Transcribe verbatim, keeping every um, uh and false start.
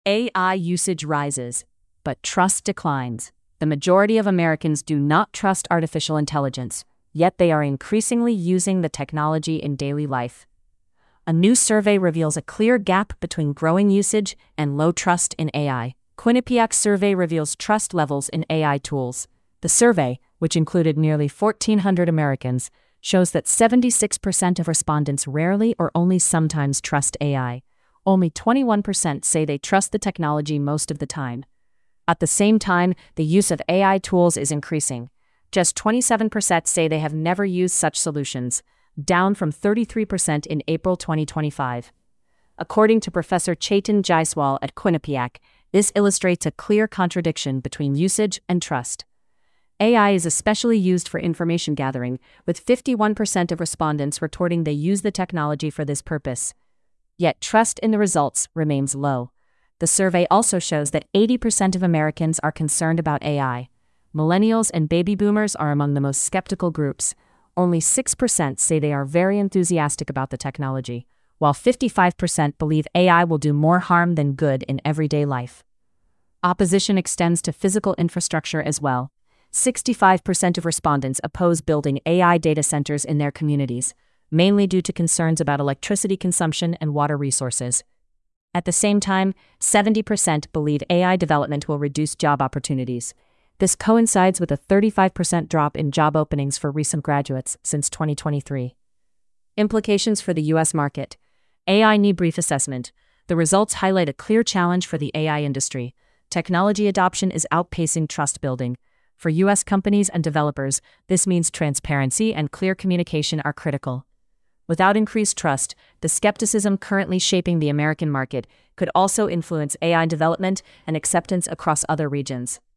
A I usage rises, but trust declines. The majority of Americans do not trust artificial intelligence, yet they are increasingly using the technology in daily life. A new survey reveals a clear gap between growing usage and low trust in A I. Quinnipiac survey reveals trust levels in A I tools. The survey, which included nearly fourteen hundred Americans, shows that seventy-six percent of respondents rarely or only sometimes trust A I. Only twenty-one percent say they trust the technology most of the time. At the same time, the use of A I tools is increasing. Just twenty-seven percent say they have never used such solutions, down from thirty-three percent in April twenty twenty-five. According to Professor Chetan Jaiswal at Quinnipiac, this illustrates a clear contradiction between usage and trust. A I is especially used for information gathering, with fifty-one percent of respondents retorting they use the technology for this purpose. Yet trust in the results remains low. The survey also shows that eighty percent of Americans are concerned about A I. Millennials and baby boomers are among the most skeptical groups. Only six percent say they are very enthusiastic about the technology, while fifty-five percent believe A I will do more harm than good in everyday life. Opposition extends to physical infrastructure as well. sixty-five percent of respondents oppose building A I data centers in their communities, mainly due to concerns about electricity consumption and water resources. At the same time, seventy percent believe A I development will reduce job opportunities. This coincides with a thirty-five percent drop in job openings for recent graduates since twenty twenty-three. Implications for the U S market. A I Need Brief Assessment. The results highlight a clear challenge for the A I industry. Technology adoption is outpacing trust building. For U S companies and developers, this means transparency and clear communication are critical. Without increased trust, the skepticism currently shaping the American market could also influence A I development and acceptance across other regions.